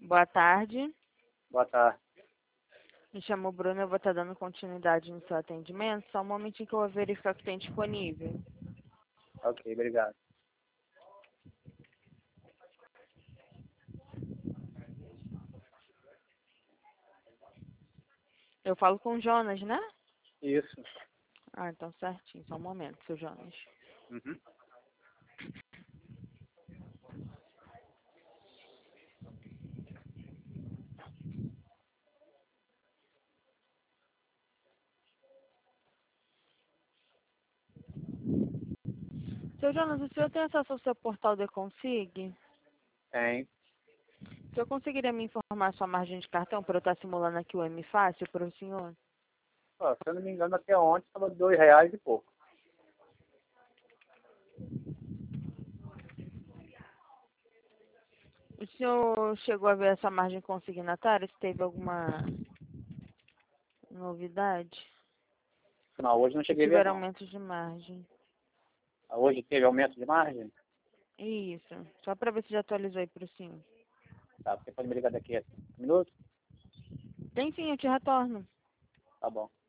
Boa tarde. Boa tarde. Me chamo Bruno, eu vou estar dando continuidade no seu atendimento. Só um momentinho que eu vou verificar o que tem disponível. Ok, obrigado. Eu falo com o Jonas, né? Isso. Ah, então certinho. Só um momento, seu Jonas. Uhum. Seu Jonas, o senhor tem acesso ao seu portal de Consig? Tem. O senhor conseguiria me informar sua margem de cartão para eu estar simulando aqui o M Fácil para o senhor? Ó, se eu não me engano, até ontem estava R$ 2 e pouco. O senhor chegou a ver essa margem consignatária? Se teve alguma novidade? Não, hoje não Se cheguei a ver, tiver não. aumento de margem. Hoje teve aumento de margem? Isso. Só para ver se já atualizou aí para o senhor. Tá, você pode me ligar daqui a 5 minutos? Tem sim, eu te retorno. Tá bom.